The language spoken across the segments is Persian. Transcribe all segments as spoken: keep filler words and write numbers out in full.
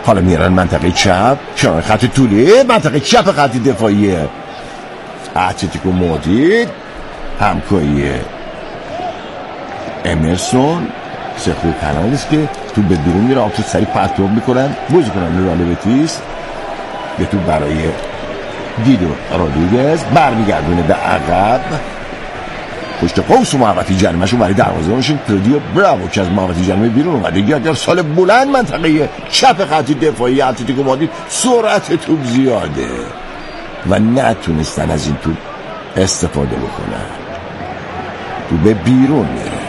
حالا میرن منطقه چپ، کنار خط طولی، منطقه چپ خط دفاعیه اتلتیکو مادرید، همکاری امرسون، سرخیو پرناندز که تو به بیرون میره، آب تو سری پرتاب میکنن، بازی کنن رئال بتیس به تو برای دیدو رودریگز، برمیگردونه به عقب، پشت قوس و محوطه جریمه‌شون برای دروازه‌بانشون کلودیو براوو که از محوطه جریمه بیرون اومده. یک در سال بلند منطقه چپ خط دفاعی اتلتیکو مادرید سرعت توپ زیاده و نتونستن از این توپ استفاده بکنن، تو به بیرون میره.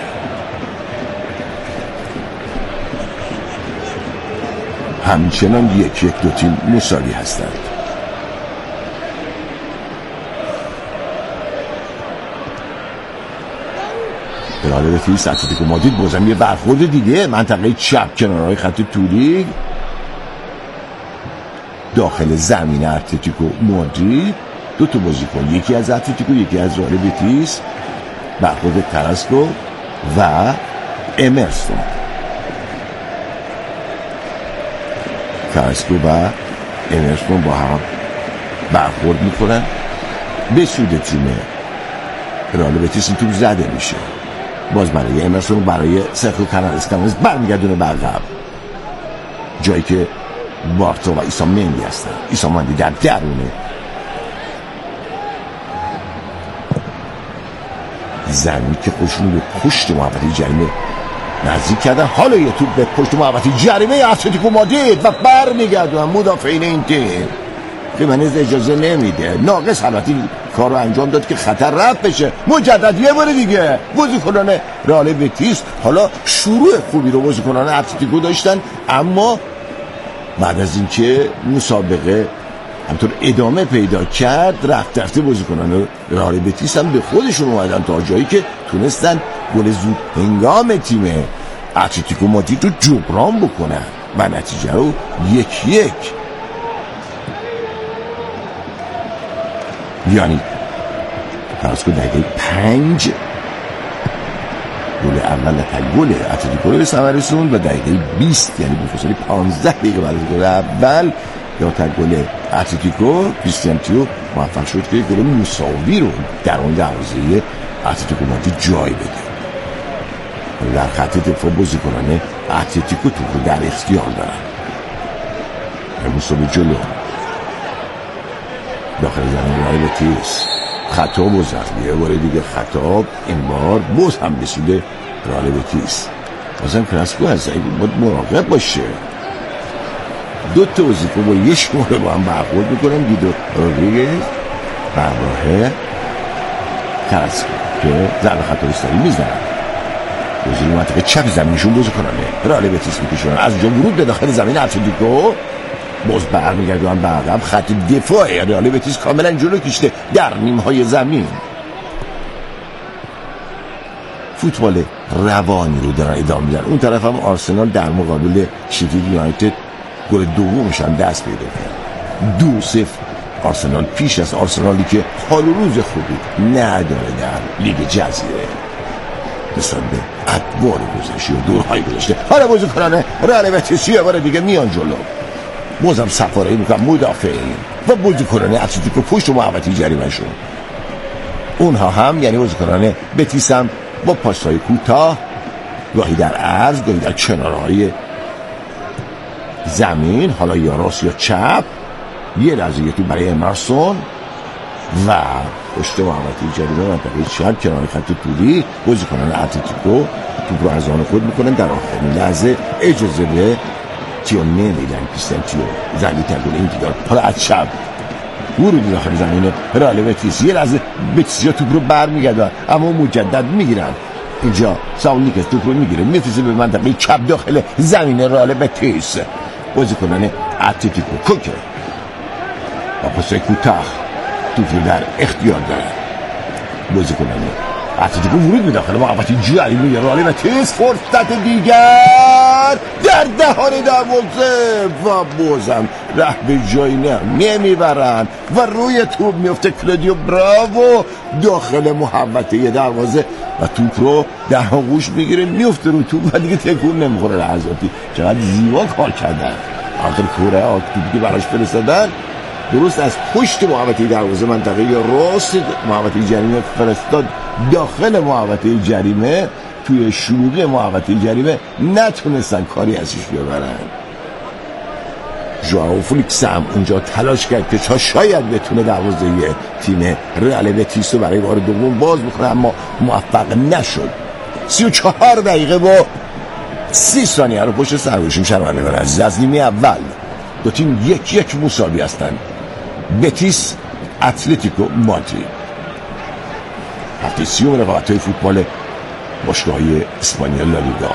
همچنان یک یک دو تیم مساوی هستند. رئال بتیس اتلتیکو مادرید بازم یه برخورد دیگه، منطقه چپ کنارهای خط طولی داخل زمین اتلتیکو مادرید، دو تا بازیکن، یکی از اتلتیکو یکی از رئال بتیس، برخورد کاراسکو و امرسون. کاراسکو و امرسون با هم برخورد میکنن، به سود تیم رئال بتیس این توپ زده میشه. باز برای امرسون، برای سرخیو پرناندز برمیگردونه به عقب، جایی که بارتو و ایسا مندی هستن. ایسا مندی در درونه زمین که خودشون به پشت محوطه جریمه نزدیک کردن. حالا یه توپ به پشت محوطه جریمه اتلتیکو مادرید و برمیگردونن مدافعین این تیم. خیمنز اجازه نمیده، ناقص البته کار رو انجام داد که خطر رفت بشه. مجدد یه بار دیگه بازیکنان رئال بتیس حالا شروع خوبی رو بازیکنان اتلتیکو داشتن، اما بعد از اینکه مسابقه همطور ادامه پیدا کرد، رفت رفته بازیکنان رئال بتیس هم به خودشون اومدن تا جایی که تونستن گل زود هنگام تیم اتلتیکو مادرید رو جبران بکنن و نتیجه رو یک یک، یعنی فرض کن دقیقه پنج گل اول تا گل اتلتیکو رو به ثمر رسوند و دقیقه بیست یعنی به فاصله پانزده دقیقه بعد از گل اول یا تا گل اتلتیکو کریستیان تیو موفق شد که گل مساوی رو در اون دروازه اتلتیکو مادرید جای بده. در خط دفاع بازیکنان اتلتیکو توپ رو در اختیار دارن. مساوی جلو داخل زمین رئال بتیس، خطا بازم یه بار دیگه خطا، این بار باز هم بسیده رئال بتیس. بازم کاراسکو هست، باید مراقب باشه. دو تا بازیکن با یه شماره با هم برخورد میکنن، دیدو رودریگز برراه کاراسکو که ضربه خطا استایی میزنن. بازی رو منطقه چپ زمینشون بازیکنانه رئال بتیس میکشونن، از اونجا ورود به داخل زمین اتلتیکو، باز برمیگردن به عقب. خط دفاع رئال بتیس کاملا جلو کشیده در نیمهای زمین. فوتبال روانی رو دارن ادامه میدن. اون طرف هم آرسنال در مقابل شفیلد یونایتد گل دومش هم دست پیدا کرد. دو صفر آرسنال پیش از آرسنالی که حال و روز خوبی نداره در لیگ جزیره نسبت به ادوار گذشته و دورهای گذشته. حالا بازیکنان رئال بتیس یه بار دیگه میان جلو، بازم سفارهی میکنن مدافعین و بازیکنان اتلتیکو پشت و محوطه جریمه شون. اونها هم یعنی بازیکنان بتیس هم با پاس‌های کوتاه، گاهی در عرض گاهی در کنارهای زمین، حالا یا راست یا چپ، یه لحظه یه تو برای امرسون و پشت محوطه جریمه منطقه چپ کنار خط طولی بازیکنان اتلتیکو توپ رو از آن خود میکنن. در آخرین لحظه اجازه به تیو نمیدن، کریستیان تیو زنی تگل این دیدار. حالا از چپ ورودی داخل زمین رئال بتیس، یه لحظه بتیسیا توپ رو برمیگردن اما مجدد میگیرن. اینجا ساونیکس توپ رو میگیره میفرسته به منطقه چپ داخل زمین رئال بتیس. بازیکنان اتلتیکو کوکه و پاسای کوتاه توپ رو در اختیار دارن. بازیکنان اتلتیکو ورود به داخل محوطه جریمه رئال بتیس، فرصت دیگر در دهان دروازه و بازم ره به جایی نمیبرن و روی توپ میفته کلودیو براوو داخل محوطه دروازه و توپ رو در آغوش میگیره میفته رو توپ و دیگه تکون نمیخوره. لحظاتی چقدر زیبا کار کردن آخر کوره ها توپی که براش فرستادن درست از پشت محوطه دروازه منطقه راست محوطه جریمه فرستاد داخل محوطه جریمه. توی شلوغی محوطه جریمه نتونستن کاری ازش ببرن. ژائو فلیکس هم اونجا تلاش کرد که تا شاید بتونه دروازه تیم رئال بتیس رو برای بار دوم باز بکنه، اما موفق نشد. سی و چهار دقیقه با سی ثانیه رو پشت سر گذاشتیم شنوندگان عزیز. از نیمه اول دو تیم یک یک مساوی هستن. بتیس اتلتیکو مادرید. هفته سیوم رقابت‌های فوتبال باشگاه‌های اسپانیا لالیگا.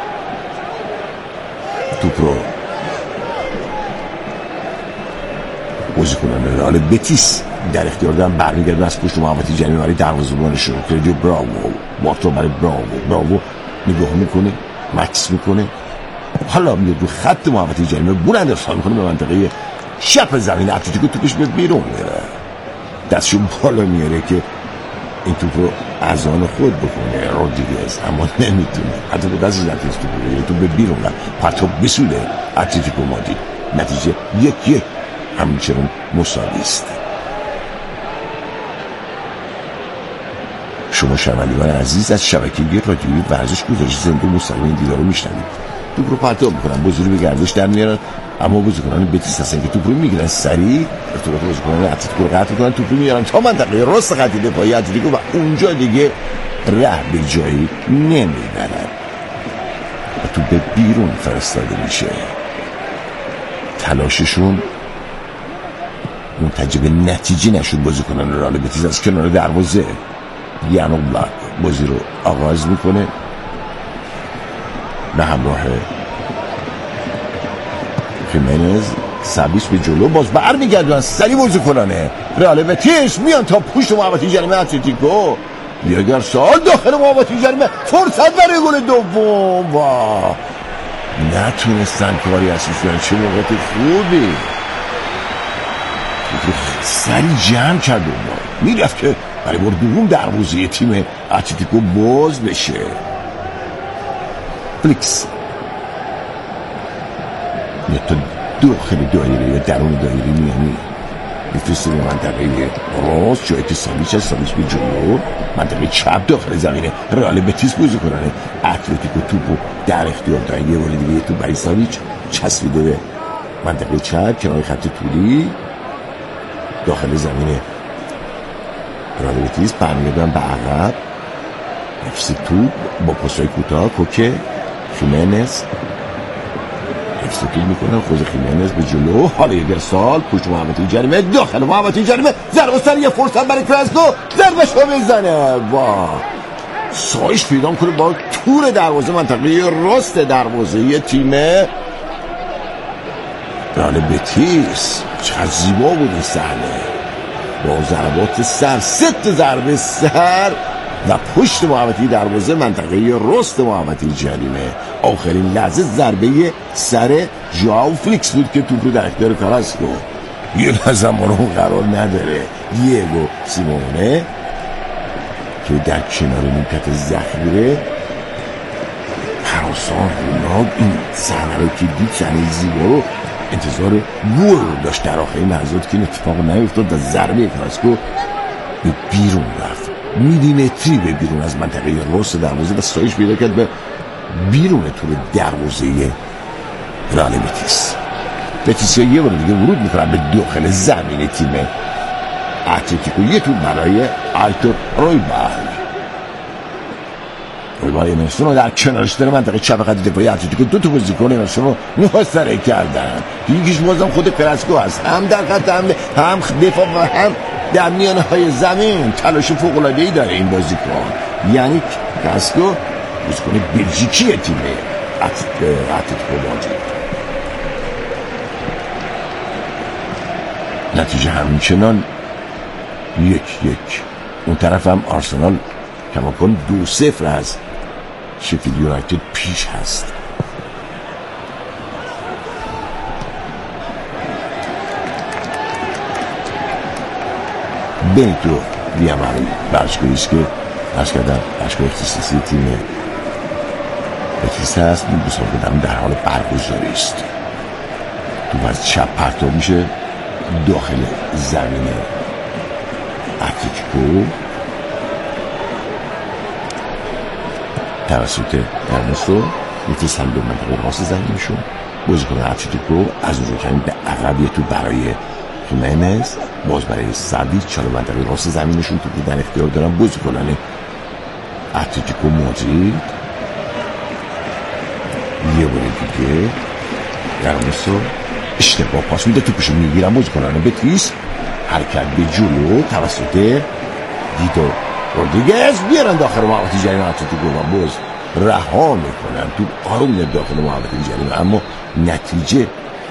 توپ رو بازیکنان رئال بتیس در اختیار دارن، برمیگردن از پشت محوطه جریمه برای دروازه‌بانشون. کردیو براوو وقتا برای براوو براوو نگاه میکنه، مکس میکنه، حالا میاد رو خط محوطه جریمه بلند ارسال میکنه به منطقه چپ زمین. اتلتیکو توپش به بیرون میره، دستشو بالا میاره که این توپ رو از آن خود بکنه رودریگز، اما نمیتونه. حتی به دست زنتیز توپ رو بگیره، توپ به بیرون رفت، پرتاب بسوده اتلتیکو مادرید. نتیجه یک یک همچنان مساوی است. شما شنوندگان عزیز از شبکه رادیویی ورزش گزارش زنده مستقیم این دیدار رو میشنوید. توپ رو پرتاب میکنن، بازی رو به گردش در میارن، اما بازیکنان بتیس هستن که توپ رو میگیرن، سریع ارتباط بازیکنان اتلتیکو رو قطع میکنن، توپ رو میارن تا منطقه راست خط دفاعی اتلتیکو و اونجا دیگه ره به جایی نمیبرن و توپ به بیرون فرستاده میشه. تلاششون منتج به نتیجه نشد. بازیکنان رئال بتیس از کنار دروازه یانو بلاک بازی رو آغاز میکنه به همراه خیمنز. سبیش به جلو، باز برمیگردن سری بازیکنانه رئال بتیس میان تا پشت محوطه جریمه اتلتیکو. دیگر سال داخل محوطه جریمه، فرصت برای گل دوم و نتونستن کاری ازش کنن. چه موقعیت خوبی سری جمع کرد و میرفت که برای بار دوم دروازه تیم اتلتیکو باز بشه. فلیکس میاد تا داخل دایره یا درون دایره میانی میفرسته به منطقه راست، جایی که سالیچ هست. سالیچ به جلو منطقه چپ داخل زمینه رئال بتیس بازی کننه اتلتیکو توپو در اختیار دارن. یه بار دیگه تو برای سالیچ چسبیده به منطقه چپ کنار خط طولی داخل زمینه رئال بتیس. برمیگردن به عقب، حفظ توپ با پاسای کوتاه. کوکه خیمنز حفظ توپ میکنه، خود خیمنز به جلو، حالا یک ارسال پشت محوطه جریمه داخل محوطه جریمه، ضربه سر یه فرصت برای کراسکو، ضربهش رو بزنه و سایش پیدا کنه با تور دروازه منطقه راست دروازه تیم رئال بتیس. چقدر زیبا بود این صحنه با ضربات سر، ست ضربه سر و پشت محوطه دروازه منطقه راست محوطه جریمه. آخرین لحظه ضربه سر ژائو فلیکس بود که توپ رو در اختیار کاراسکو. یه لحظه ما رو قرار نداره. دیگو سیمونه که در کنار نیمکت زخیره هراسان روناگ این صحنه رو که دید، صحنه زیبا رو انتظار گل داشت. در آخرین لحظات که این اتفاق نیفتاد و ضربه کاراسکو به بیرون رفت، میلیمتری به بیرون از منطقه راست دروازه و سایش پیدا کرد به بیرون تور دروازه رئال بتیس. بتیس یه بار دیگه ورود میکنن به داخل زمین تیم اتلتیکو. یه توپ برای آیتور رویبال. رویبال امرسون رو در کنارش داره منطقه چپ خط دفاعی اتلتیکو. دو تا بازیکن امرسون رو محاصره کردن. یکیش بازم خود کراسکو هست، هم در خط حمله هم دفاع و هم در میانه های زمین. تلاش فوق‌العاده‌ای داره این بازیکن، یعنی کراسکو بازیکن بلژیکی تیم اتلتیکو مادرید. نتیجه همچنان یک یک. اون طرف هم آرسنال کماکان دو صفر از شفیلد یونایتد پیش هست. بنیتو بیامری برشگاهیست که ارز کردم برشگاه اختصاصی تیم بتیس هست. این مسابقه در حال برگزاری است. توپ از چپ پرتاب میشه داخل زمین اتلتیکو توسط ارنستو. بتیس هم به منطقه راست زمینشون بازیکن اتلتیکو از اون رو کمی به عقب یه توپ برای خیمنز، باز برای ساویچ. چاله منطقه راست زمینشون توپ در اختیار دارن بازیکنان اتلتیکو مادرید. یه بار دیگه ارنستو اشتباه پاس میده، توپشو میگیرن بازیکنان بتیس. حرکت به جلو توسط دیدو رودریگز بیارن داخل محوطه جریمه اتلتیکو و باز رها میکنن. توپ آروم میاد داخل محوطه جریمه اما نتیجه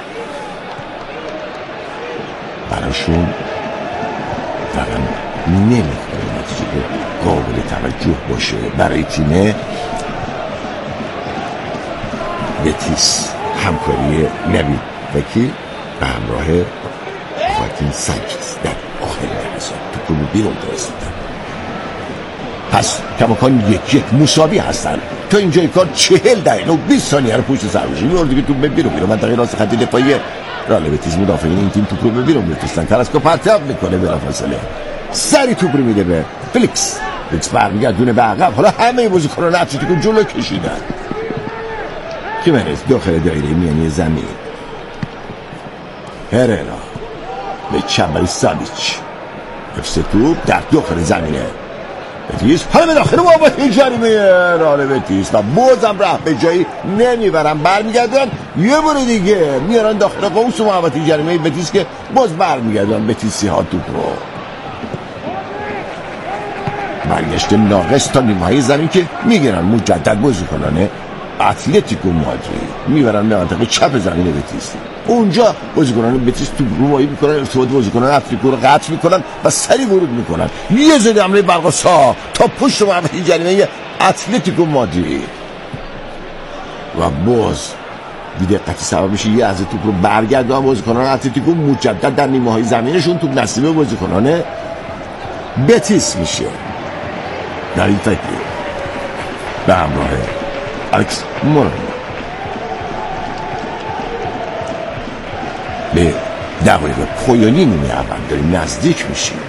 براشون واقعا نمیخوره، نتیجه قابل توجه باشه برای تیم بتیس. همکاری نوید وکی به همراه خواهدین سنچز در آخرین لحظات توپ رو بیرون فرستادن. پس کماکان یک یک مساوی هستن تا اینجای کار. چهل دقیقه و بیست ثانیه رو پشت سر باشیم. یه دیگه توپ بیرون بیرون منطقه راست خط دفاعی رئال بتیس. مدافعین این تیم توپ رو بیرون میفرستن. کاراسکو پرتاب میکنه بلافاصله سری توپ رو میده به فلیکس. فلیکس برمیگردونه به عقب. حالا همه بازیکنان اتلتیکو جلو کشیدن. خیمنز داخل دایره میانی زمین. هررا به چپ برای ساویچ. حفظ توپ در داخل زمینه بتیس. حالا به داخل محوطه جریمه رئال بتیس و بازم راه به جایی نمیبرن. برمیگردن یه بار دیگه میارن داخل قوس محوطه جریمه بتیس که باز برمیگردن بتیسی ها توپ رو. برگشت ناقص تا نیمه زمین که میگیرن مجدد بازیکنان اتلتیکو مادرید میبرن به منطقه چپ زمین بتیس. اونجا بازیکنان بتیس تو روایی میکنن، ارتباط بازیکنان اتلتیکو رو قطع میکنن و سری ورود میکنن. یه زده حمله برقصا تا پشت محوطه جریمه اتلتیکو مادرید و باز بی‌دقتی سبب میشه یه از توپ رو برگردن بازیکنان اتلتیکو مجدد در نیمه های زمینشون. توپ نصیب بازیکنان بتیس میشه. در این فکر به همراه الکس مورانو به دقایق پایانی نیمه اول داریم نزدیک میشیم.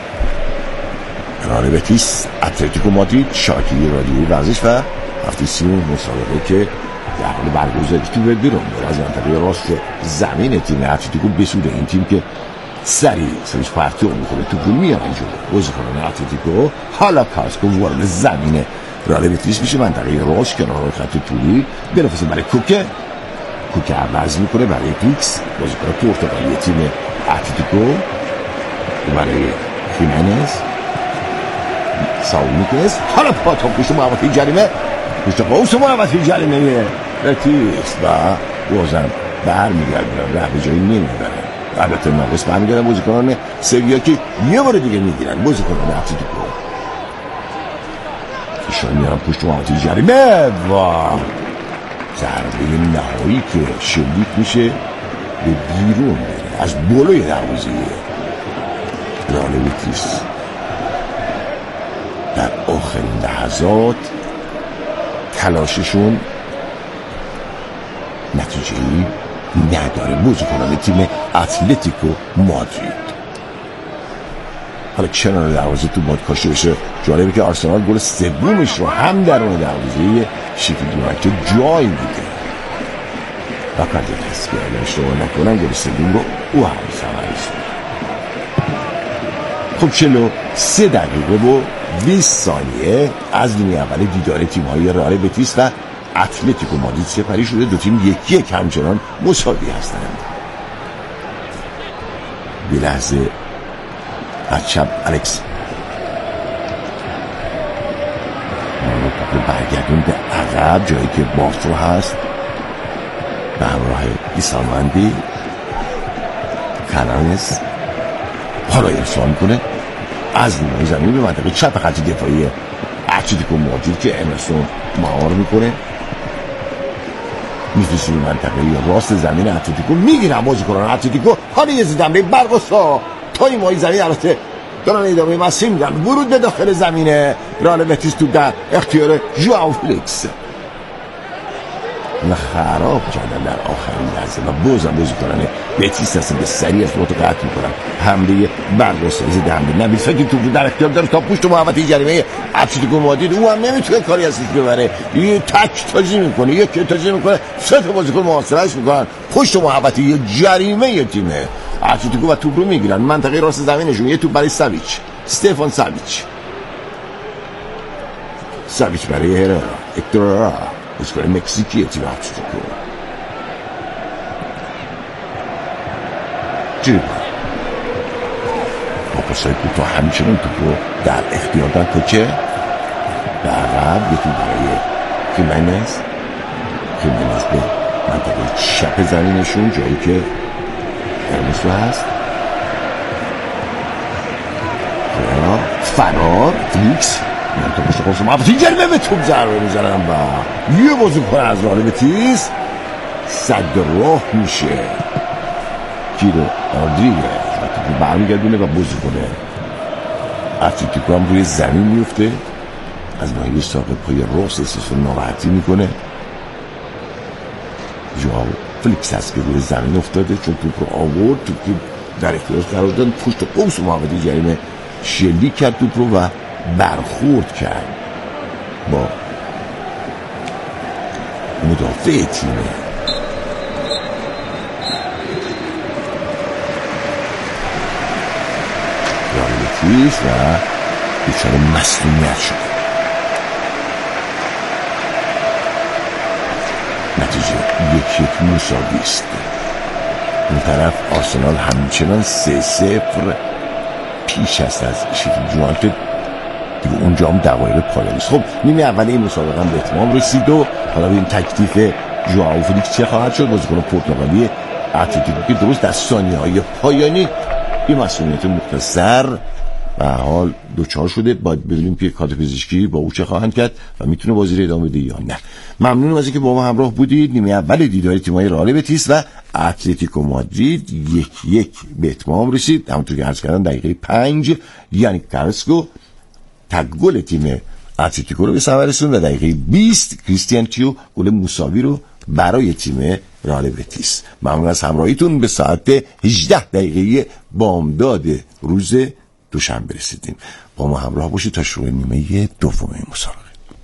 رئال بتیس اتلتیکو مادرید شاکی رادیوی ورزش و هفته سیون مسابقه که در حال برگزاری توپ بیرون داره از منطقه راست زمین تیم اتلتیکو بسود این تیم که سریع سریش پرتو میکنه توپ میارن جلو بازیکنان اتلتیکو. حالا کاراسکو وارد زمین رئال بتیس میشه منطقه راست کنار خط طولی. بلافاصله برای کوکه کوکه عوض میکنه برای پیکس بازیکن پرتغالی تیم اتلتیکو. برای خیمنز ساول میکنه. حالا پاتو پشت محوطه جریمه پشت قوس محوطه جریمه بتیس و بازم برمیگردن راه به جایی نمیبرن. البته ناقص برمیگردن بازیکنان سویا که یه بار دیگه میگیرن بازیکنان اتلتیکو. فشار میارن پشت محوطه جریمه و ضربه نهایی که شلیک میشه به بیرون میره از بالای دروازه رئال بتیس. در آخرین لحظات تلاششون نتیجه‌ای نداره. بازیکنان تیم اتلتیکو مادرید حالا کنار دروازه تو باد کاشته بشه. جالبه که آرسنال گل سومش رو هم درون دروازه شفیلد یونایتد جای میده. فقط یک حس که اگر اشتباه نکنم گل سوم رو او هم ثمرش. خب چهل و سه دقیقه و بیست ثانیه از نیمه اول دیدار تیم‌های رئال بتیس و اتلتیکو مادرید سپری شده. دو تیم یکی یک همچنان مساوی هستند. به لحظه از چپ الکس برگردون به عقب جایی که بارترو هست به همراه ایسالمندی. کانانس حالا ارسال میکنه از نیمه زمین به منطقه چپ خط دفاعی اتلتیکو مادرید که امرسون مهار میکنه میفرسته به منطقه راست زمین اتلتیکو. میگیرن بازیکنان اتلتیکو. حالا یه زدمه برقصا تا این ماهی زمین البته دارن ادامه مسیر میدن. ورود به داخل زمینه رئال بتیس تو در اختیار ژائو فلیکس. و خراب کردن در آخرین لحظه و بازم بازی کنن بتیس هستن به سریع ارتباط قطع میکنن. حمله برگاسته ضد حمله نبیل فکر توپ در اختیار داره تا پشت محوطه جریمه اتلتیکو مادرید، او هم نمیتونه کاری ازش ببره، یه تک تاجی میکنه، یک تاجی میکنه، سه تا بازیکن محاصرهش میکنن پشت محوطه یه جریمه تیمه اتلتیکو و توپ رو میگیرن منطقه راست زمینشون. یه توپ برای ساویچ، استفان ساویچ ساویچ برای هررا، اکتورا اسکار مکزیکی تیم اتلتیکو جیب با پاسای کوتاه همچنان توپ رو در اختیار دارن. کوچه به عقب، یه توپ برای خیمنز خیمنز به منطقه چپ زمینشون جایی که ارمسو هست. فرار فلیکس من تو پشت قرص محبتی جریمه به توپ ضربه میزنم و یه بازیکن از راه بتیس صد راه میشه کیرو رودریگز و توپ برمیگردونه و بازیکن اتلتیکو هم روی زمین میفته از ناحیه ساق پای راست احساس ناراحتی میکنه. ژائو فلیکس هست که روی زمین افتاده چون توپ رو آورد، توپ در اختیارش قرار داد، پشت قوس محوطه جریمه شلیک کرد توپ رو و برخورد کرد با مدافع تیم رئال بتیس و دچار مصدومیت شد. نتیجه یک یک مساوی است. اون طرف آرسنال همچنان سه صفر پیش است از شفیلد یونایتد دیگه اونجا هم دقایق پایانی است. خب نیمه اول این مسابقه هم به اتمام رسید و حالا ببین تکلیف ژائو فلیکس چه خواهد شد. بازیکن پرتغالی اتلتیکو که درست در ثانیه‌های پایانی این مسئولیت مختصر و حال دوچار شده، باید ببینیم که کادر پزشکی با او چه خواهند کرد و میتونه بازی رو ادامه بده یا نه. ممنونم از اینکه با ما همراه بودید. نیمه اول دیدار تیم‌های رئال بتیس و اتلتیکو مادرید یک یک به اتمام رسید. همونطور که عرض کردم دقیقه پنج یعنی کارسکو تک گل تیم اتلتیکو رو به ثمر رسوند و دقیقه بیست کریستیان تیو گل مساوی رو برای تیم رئال بتیس. ممنون از همراهیتون. به ساعت هجده دقیقه بامداد روز دوشنبه رسیدیم. با ما همراه باشید تا شروع نیمه دوم مسابقه.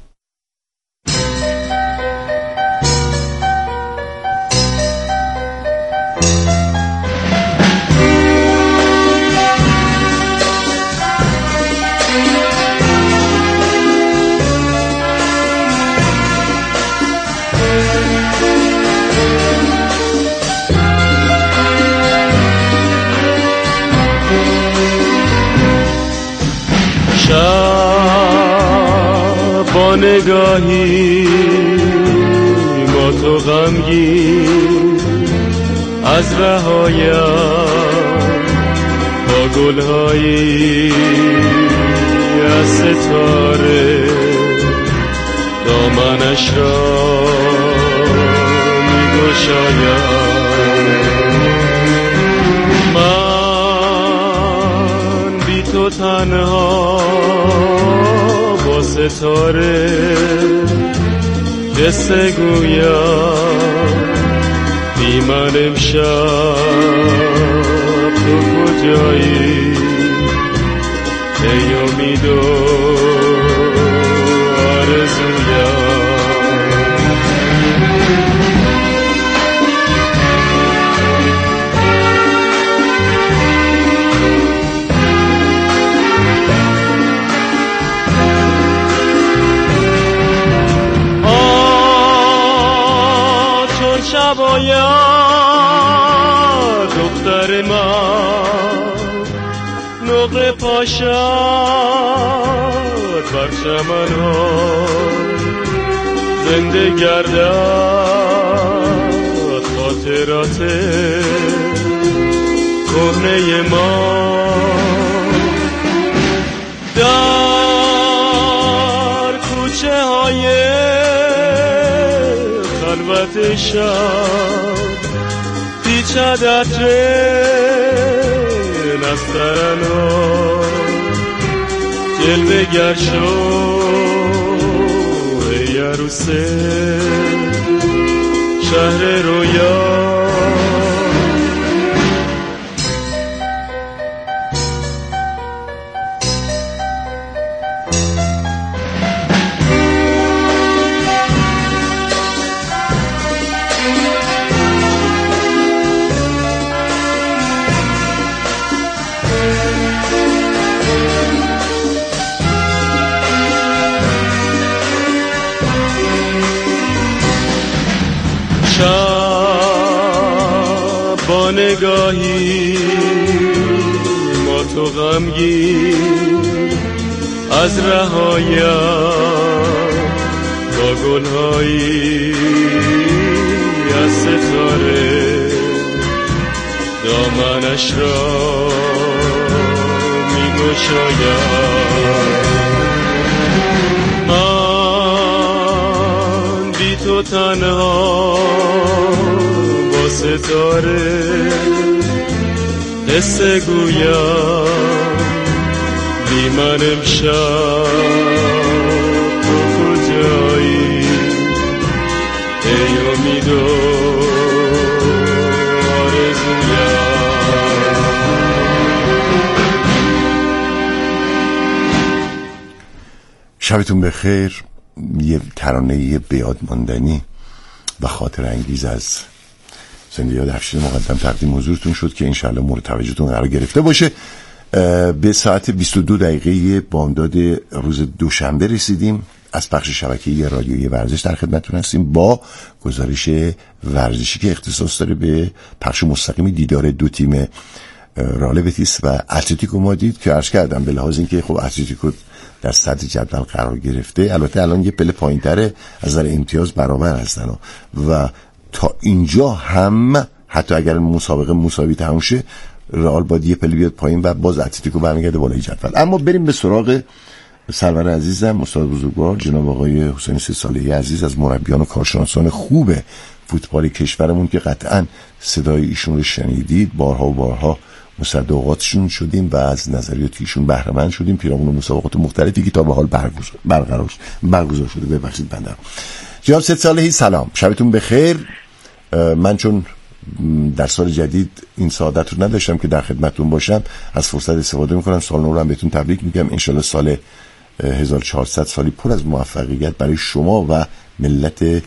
با نگاهی با تو غمگین از رهایم با گلهایی از ستاره دامنش را می‌گشایم. من بی تو تنها با ستاره قصه گویم بی من امشب تو کجایی ای امید و آرزویم. شباید دختر من نقره پاشد بر چمن‌ها زنده گردد خاطرات کهنه ما در کوچه های خلوت شب پیچد عطر نسترنا جلوه گر شو ای عروسه شهر رویا. با نگاهی ما تو غمگین از رهایم با گلهایی از ستاره دامنش را می گشایم. من بی تو تنها با ستاره قصه گویم، بی من امشب تو کجایی ای امید و آرزویم. شبتون بخیر. یه ترانه به یاد ماندنی و خاطر انگیز از زنده یاد افشین مقدم تقدیم حضورتون شد که انشاءالله مورد توجهتون قرار گرفته باشه. به ساعت بیست و دو دقیقه بامداد روز دوشنبه رسیدیم. از پخش شبکه‌ای رادیویی ورزش در خدمتتون هستیم با گزارش ورزشی که اختصاص داره به پخش مستقیم دیدار دو تیم رئال بتیس و اتلتیکو مادرید که عرض کردم به لحاظ اینکه خب اتلتیکو در صدر جدول قرار گرفته، البته الان یه پله پایین‌تره از نظر امتیاز برابر هستن و تا اینجا هم حتی اگر مسابقه مساوی تموم شه رئال باید یه پله بیاد پایین و باز اتلتیکو برمیگرده بالای جدول. اما بریم به سراغ سرور عزیزم استاد بزرگوار جناب آقای حسین سه صالحی عزیز از مربیان و کارشناسان خوب فوتبال کشورمون که قطعاً صدای ایشون رو شنیدید، بارها و بارها مصدقاتشون شدیم و از نظریات ایشون بهره مند شدیم پیرامون مسابقات مختلفی که تا به حال برگزار برقرار برگزار شده. ببخشید بنده. جناب سه صالحی سلام، شبتون بخیر. من چون در سال جدید این سعادت رو نداشتم که در خدمتتون باشم، از فرصت استفاده میکنم سال نو رو هم بهتون تبریک میگم. انشالله سال هزار و چهارصد سالی پر از موفقیت برای شما و ملت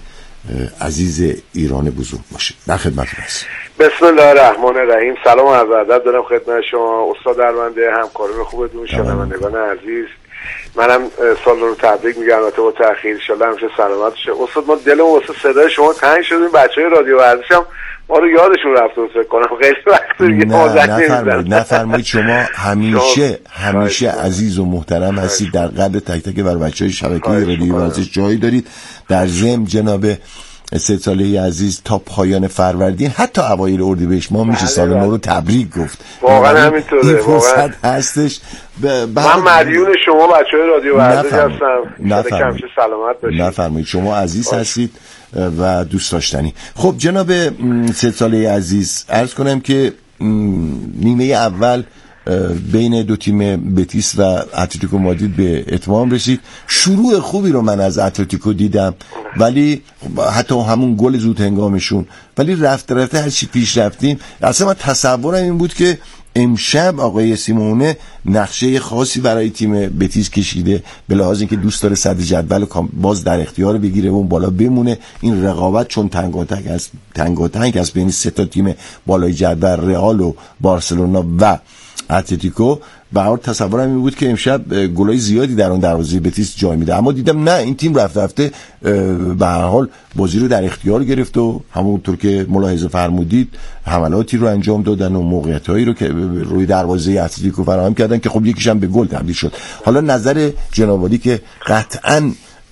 عزیز ایران بزرگ باشه. در خدمتتون هستم. بسم الله الرحمن الرحیم. سلام و عرض ادب دارم خدمت شما استاد درونده، همکاران خوبتون، شنوندگان عزیز. منم سال رو تبریک میگم البته با تأخیر، ان شاءالله همیشه سلامت شه. استاد ما دلمون واسه صدای شما تنگ شدیم، بچهای رادیو ورزش هم ما رو یادشون رفت فکر کنم خیلی وقت دیگه ما زنگ نمیزنن. نفرمایید. شما همیشه همیشه عزیز و محترم هستید، در قلب تک تک بر بچهای شبکه رادیو ورزش جایی دارید. در ضمن جناب سه صالحی عزیز تا پایان فروردین حتی اوایل اردیبهشت ما میشه سال نو رو تبریک گفت. واقعا همینطوره. این فرصت هستش. من مدیون شما بچهای رادیو ورزش هستم. نفرمایید. سلامت باشید. نفرمایید. شما عزیز باش. هستید و دوست داشتنی. خب جناب سه صالحی عزیز عرض کنم که نیمه اول بین دو تیم بتیس و اتلتیکو مادرید به اتمام رسید. شروع خوبی رو من از اتلتیکو دیدم، ولی حتی همون گل زود هنگامشون، ولی رفت رفته هر چی پیش رفتیم اصلا من تصورم این بود که امشب آقای سیمونه نقشه خاصی برای تیم بتیس کشیده به لحاظ اینکه دوست داره صدر جدول باز در اختیار بگیره و اون بالا بمونه. این رقابت چون تنگاتنگ است تنگاتنگ است بین سه تا تیم بالای جدول رئال و بارسلونا و اتلتیکو، به هر تصورم این بود که امشب گلای زیادی در اون دروازه بتیس جای میده. اما دیدم نه، این تیم رفته رفته به هر حال بازی رو در اختیار گرفت و همونطور که ملاحظه فرمودید حملاتی رو انجام دادن و موقعیتایی رو که روی دروازه اتلتیکو فراهم کردن که خب یکیش هم به گل تبدیل شد. حالا نظر جناب عالی که قطعاً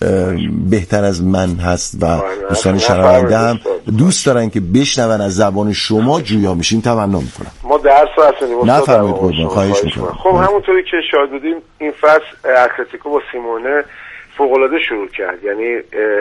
بهتر از من هست و دوستان شنونده هم دوست دارن که بشنون از زبان شما جویا میشیم، تمنا میکنم. ما درس هستیم. نفرمایید قربان، خواهش میکنم. خب همونطوری که شاهد بودیم این فصل اتلتیکو با سیمونه فوق‌العاده شروع کرد، یعنی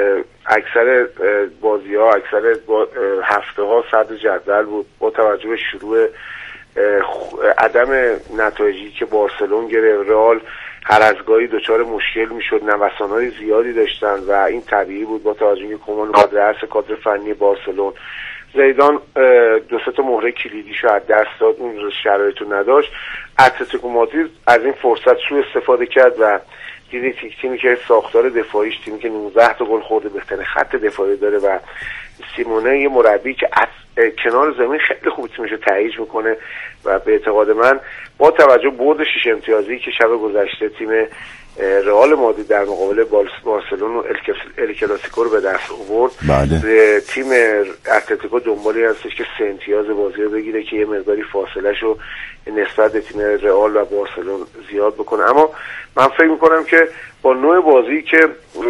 اکثر بازی‌ها اکثر هفته‌ها صدر جدول بود با توجه به شروع عدم نتایجی که بارسلون گرفت، رئال هر از گاهی دچار مشکل میشد، نوسان‌های زیادی داشتن و این طبیعی بود با توجه به کمان کادر کادر فنی بارسلون. زیدان دو سه تا مهره کلیدیشو از دست داد، اون شرایطو نداشت. اتلتیکو مادرید از این فرصت سوء استفاده کرد و دیدی تیمی که ساختار دفاعیش، تیمی که نوزده تا گل خورده، بهترین خط دفاعی داره و سیمونه یه مربی که از کنار زمین خیلی خوب تیمشو تهییج میکنه و به اعتقاد من با توجه برد شش امتیازی که شب گذشته تیم رئال مادرید در مقابل بارسلون و ال کلاسیکو رو به دست آورد، بله. تیم اتلتیکو دنبالی هستش که سه امتیاز بازی رو بگیره که یه مقداری فاصله شو نسبت به تیم رئال و بارسلون زیاد بکنه. اما من فکر میکنم که با نوع بازی که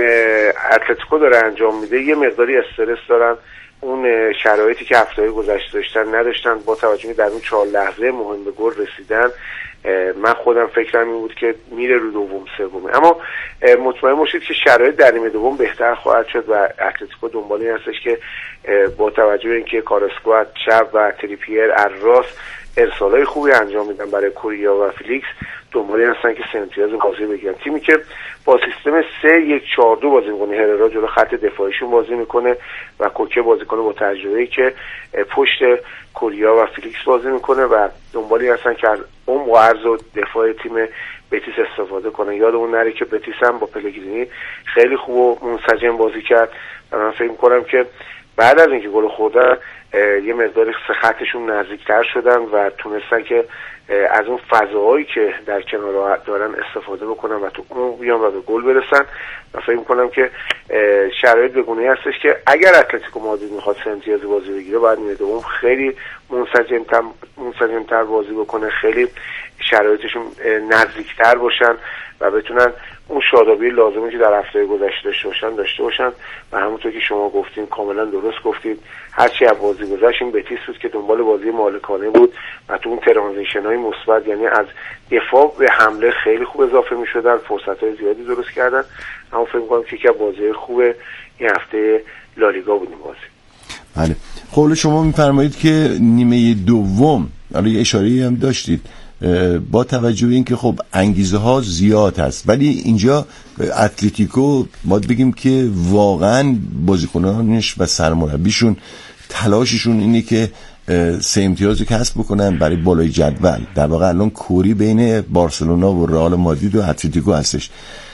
اتلتیکو داره انجام میده یه مقداری استرس دارن، اون شرایطی که هفته گذشته داشتن نداشتن، با توجه در اون چهار لحظه مهم به گل رسیدن. من خودم فکرم این بود که میره رو دوم سوم، اما مطمئن باشید که شرایط در نیمه دوم بهتر خواهد شد و اتلتیکو دنبال این هستش که با توجه به اینکه کاراسکو چپ و تریپیر از راست ارسالای خوبی انجام میدن برای کوریا و فیلیکس، دنبالی هستن که سه امتیاز بازی بگیرن. تیمی که با سیستم سه یک چهار دو بازی میکنه، هررا جلو خط دفاعیشون بازی میکنه و کوکه بازیکن با تجربه‌ای که پشت کوریا و فیلیکس بازی میکنه و دنبالی هستن که از عمق و عرض و دفاع تیم بتیس استفاده کنه. یادمون نره که بتیس هم با پلگرینی خیلی خوب و منسجم بازی کرد و من فکر میکنم که بعد از اینکه گل خوردن یه مقدار سه خطشون نزدیکتر شدن و تونستن که از اون فضاهایی که در کنار دارن استفاده بکنن و تو اون بیان و به گل برسن و فکر میکنم که شرایط به گونه‌ای هستش که اگر اتلتیکو مادرید میخواد سه امتیاز بازی بگیره باید نیمه دوم خیلی منسجم‌تر منسجم‌تر بازی بکنه، خیلی شرایطشون نزدیکتر باشن و بتونن اون شادابی لازمی که در هفته گذشته داشته باشن داشته باشن و همونطور که شما گفتین کاملا درست گفتید، هرچی از بازی گذشت این بتیس بود که دنبال بازی مالکانه بود و تو اون ترانزیشن های مثبت، یعنی از دفاع به حمله خیلی خوب اضافه می شدن، فرصت های زیادی درست کردن. اما فکر می‌کنم که یکی از بازی خوب این هفته لالیگا بود این بازی. بله. قول شما می‌فرمایید که نیمه دوم، حالا یه اشاره‌ای هم داشتید، با توجه به اینکه خب انگیزه ها زیاد هست ولی اینجا اتلتیکو باید بگیم که واقعا بازیکنانش و سرمربیشون تلاششون اینه که سه امتیاز رو کسب بکنن برای بالای جدول. در واقع الان کوری بین بارسلونا و رئال مادرید و اتلتیکو هستش.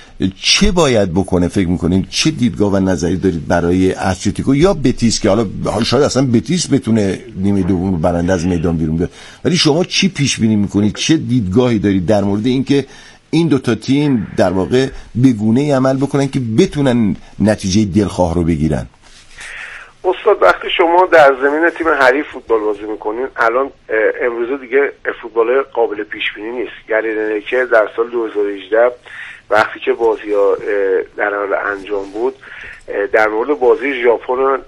چه باید بکنه فکر میکنین؟ چه دیدگاه و نظری دارید برای اتلتیکو یا بتیس که حالا شاید اصلا بتیس بتونه نیمه دوم برنده از میدان بیرون بیاد، ولی شما چی پیش بینی میکنید؟ چه دیدگاهی دارید در مورد اینکه این دوتا تیم در واقع به گونه‌ای عمل بکنن که بتونن نتیجه دلخواه رو بگیرن؟ استاد وقتی شما در زمین تیم حریف فوتبال بازی میکنین، الان امروز دیگه فوتبال قابل پیش بینی نیست. یعنی که در سال دو هزار و هجده وقتی که بازی ها در حال انجام بود، در مورد بازی ژاپن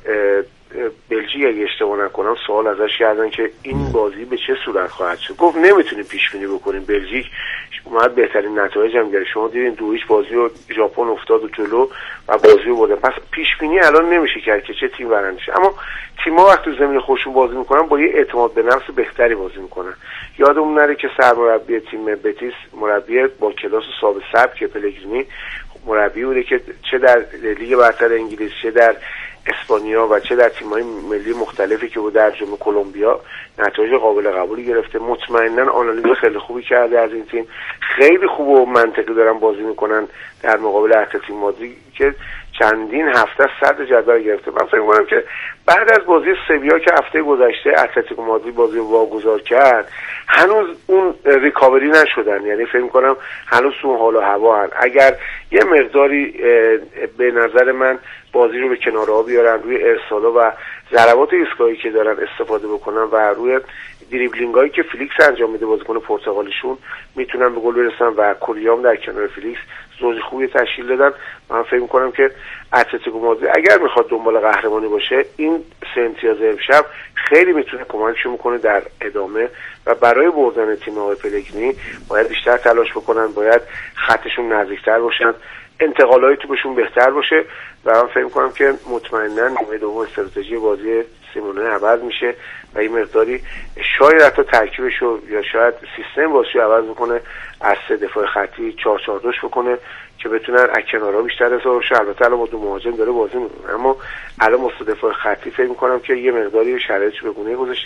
بلژیک اگه اشتباه نکنم سوال ازش کردن که این بازی به چه صورت خواهد شد، گفت نمیتونیم پیش بینی بکنیم. بلژیک اومد بهترین نتایج هم گرفت، شما دیدین دو هیچ بازی رو ژاپن افتاد و جلو و بازی رو برد. پس پیش بینی الان نمیشه کرد که چه تیم برنده شه. اما تیم‌ها وقتی زمین خودشون بازی میکنن با یه اعتماد به نفس بهتری بازی میکنن. یادمون نره که سرمربی تیم بتیس مربی با کلاس و صاحب سبک پلگرینی مربی بوده که چه در لیگ برتر انگلیس، چه در اسپانیا و چه در تیم‌های ملی مختلفی که بود در جمله کلمبیا نتایج قابل قبولی گرفته. مطمئنا آنالیز خیلی خوبی کرده از این تیم، خیلی خوب و منطقی دارن بازی میکنن در مقابل اتلتیکو مادرید که چندین هفته صدر جدول گرفته. من فکر می‌کنم که بعد از بازی سویا که هفته گذشته اتلتیکو مادرید بازی رو واگذار کرد، هنوز اون ریکاوری نشدن. یعنی فکر می‌کنم هنوز اون حال و هوا هن. اگر یه مقداری به نظر من بازی رو به کنارها بیارن، روی ارسالا و ضربات ایستگاهی که دارن استفاده بکنن و روی دریبلینگایی که فیلیکس انجام میده بازیکن پرتغالیشون میتونن به گل برسن و کوریام در کنار فیلیکس زوج خوبی تشکیل دادن. من فکر می‌کنم که اتلتیکو مادرید اگر میخواد دنبال قهرمانی باشه، این سه امتیاز امشب خیلی میتونه کمکش میکنه در ادامه و برای بردن تیم آقای پلگرینی باید بیشتر تلاش بکنن، باید خطشون نزدیکتر باشن، انتقالای توپشون بهتر باشه و من فکر می‌کنم که مطمئنا نیمه دوم استراتژی بازی سیمونه عوض میشه و این مقداری شاید حتی ترکیبشو یا شاید سیستم بازیشو عوض بکنه، از سه دفاع خطی چهار چهار دو بکنه که بتونن از کنارها بیشتر اظهار بشه. البته الان با دو مهاجم داره بازی میکنه، اما الان مصطفی دفاع خطی فکر میکنم که یه مقداری شرایطش به گونه گذاشته